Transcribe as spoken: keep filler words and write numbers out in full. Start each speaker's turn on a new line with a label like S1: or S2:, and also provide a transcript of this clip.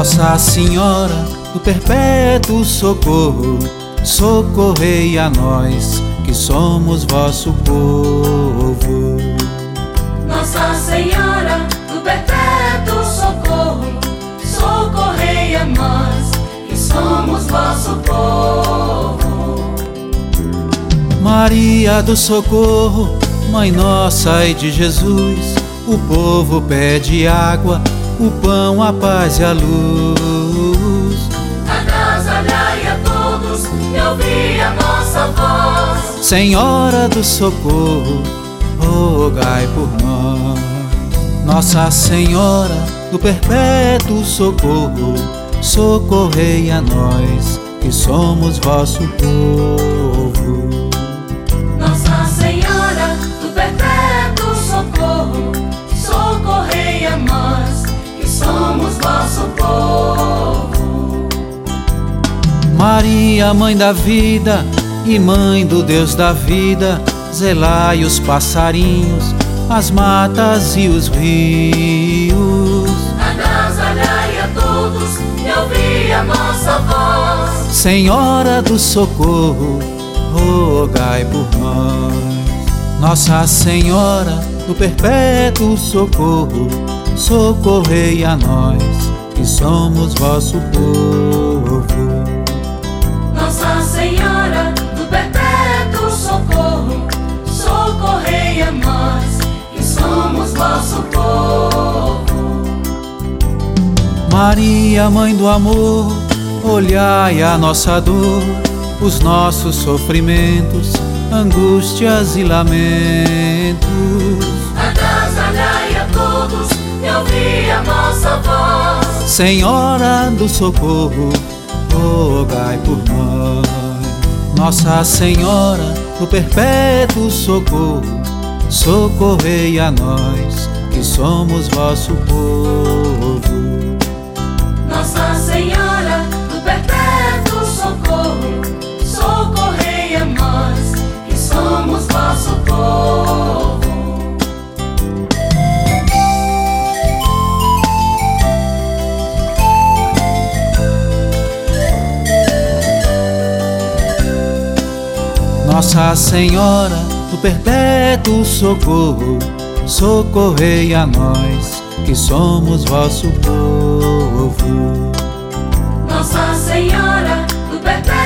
S1: Nossa Senhora do Perpétuo Socorro, socorrei a nós que somos vosso povo.
S2: Nossa Senhora do Perpétuo Socorro, socorrei a nós que somos vosso povo.
S1: Maria do Socorro, Mãe nossa e de Jesus, o povo pede água, o pão, a paz e a luz.
S2: Agasalhai a todos e ouvi a nossa voz.
S1: Senhora do Socorro, rogai por nós. Nossa Senhora do Perpétuo Socorro, socorrei a nós que somos vosso povo.
S2: Nossa Senhora do Perpétuo Socorro, socorrei a nós que somos vosso povo.
S1: Maria, Mãe da vida e Mãe do Deus da vida, zelai os passarinhos, as matas e os rios.
S2: Agasalhai a todos e ouvi a nossa voz.
S1: Senhora do Socorro, rogai por nós. Nossa Senhora do Perpétuo Socorro, socorrei a nós que somos vosso povo.
S2: Nossa Senhora do Perpétuo Socorro, socorrei a nós que somos vosso povo.
S1: Maria, Mãe do amor, olhai a nossa dor, os nossos sofrimentos, angústias e lamentos.
S2: Agasalhai a todos e ouvi a nossa voz.
S1: Senhora do Socorro, rogai por nós. Nossa Senhora do Perpétuo Socorro, socorrei a nós que somos vosso povo.
S2: Nossa Senhora do Perpétuo Socorro, socorrei a nós que somos vosso povo.
S1: Nossa Senhora do Perpétuo Socorro, socorrei a nós que somos vosso povo.
S2: Nossa Senhora do Perpétuo